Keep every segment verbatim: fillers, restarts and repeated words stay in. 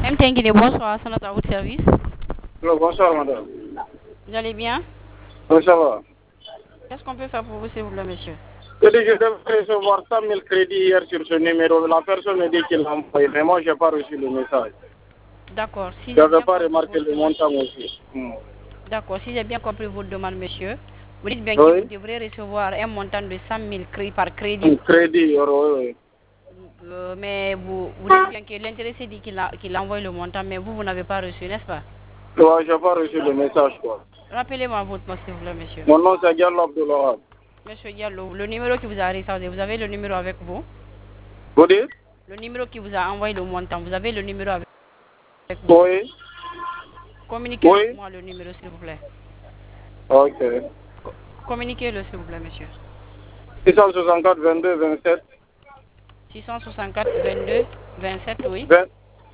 M T N Guinée, bonsoir, c'est notre à votre service. Hello, bonsoir madame. Vous allez bien? Oui, ça va. Qu'est-ce qu'on peut faire pour vous, s'il vous plaît, monsieur? Je dis que je devrais recevoir cent mille crédits hier sur ce numéro. La personne me dit qu'il l'a envoyé, mais moi, je n'ai pas reçu le message. D'accord. Si je j'ai n'avais bien pas compris remarqué votre le demande. montant aussi. Hmm. D'accord. Si j'ai bien compris votre demande, monsieur, vous dites bien que Oui. vous devrez recevoir un montant de cent mille crédits par crédit. Un crédit, oui, oui. Euh, mais vous, vous dites bien que l'intéressé dit qu'il a, qu'il envoie le montant, mais vous, vous n'avez pas reçu, n'est-ce pas? Oui, je n'ai pas reçu le message, quoi. Rappelez-moi votre nom, s'il vous plaît, monsieur. Mon nom, c'est Diallo Abdoulahab. Monsieur Diallo, le numéro qui vous a rechargé, vous avez le numéro avec vous? Vous dites? Le numéro qui vous a envoyé le montant, vous avez le numéro avec vous? Oui. Communiquez-moi le numéro, s'il vous plaît. Ok. Co Communiquez-le, s'il vous plaît, monsieur. six cent soixante-quatre, vingt-deux, vingt-sept. six cent soixante-quatre, vingt-deux, vingt-sept, oui. vingt...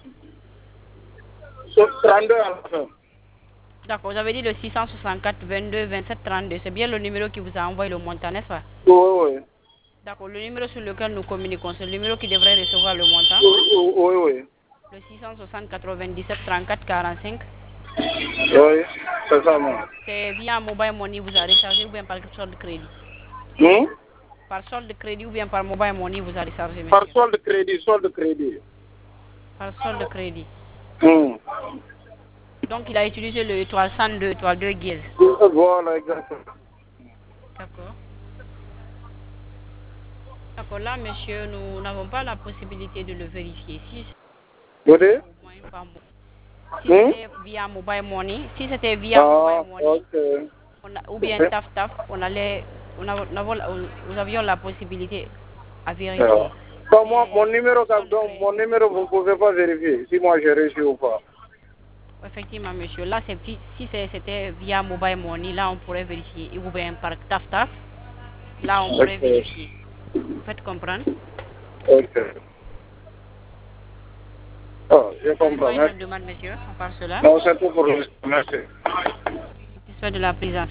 trente-deux à la fin. D'accord, vous avez dit le six cent soixante-quatre, vingt-deux, vingt-sept, trente-deux. C'est bien le numéro qui vous a envoyé le montant, n'est-ce pas? Oui, oui. D'accord, le numéro sur lequel nous communiquons, c'est le numéro qui devrait recevoir le montant? Oui, oui, oui. Le six cent soixante, quatre-vingt-dix-sept, trente-quatre, quarante-cinq. Oui, c'est ça, moi. C'est via Mobile Money vous a rechargé ou bien par solde de crédit? Hmm? Par solde de crédit ou bien par Mobile Money vous a rechargé, monsieur? Par solde de crédit, solde de crédit. Par solde de crédit. Hmm. Donc il a utilisé le étoile cent deux, étoile deux guise. Voilà, exactement. D'accord. D'accord, là, monsieur, nous n'avons pas la possibilité de le vérifier. Si Vous dites? Si Hmm? c'était via Mobile Money, si c'était via Ah, Mobile Money, ok. on a, ou bien Ok. Taf Taf, on allait, on a, on avons, nous avions la possibilité à vérifier. Alors, donc, moi, Mais mon numéro, par solde de donc, crédit, mon numéro, vous ne pouvez pas vérifier si moi j'ai reçu ou pas. effectivement, monsieur, là, c'est si si c'était via Mobile Money, là, on pourrait vérifier. Ou bien par Taf Taf, là, on pourrait Ok. vérifier. Vous faites comprendre? Ok. Ah, je Vous n'avez comprends. pas une Merci. autre demande, monsieur, à part cela? Non, c'est tout pour le. Merci. Satisfait de la présence.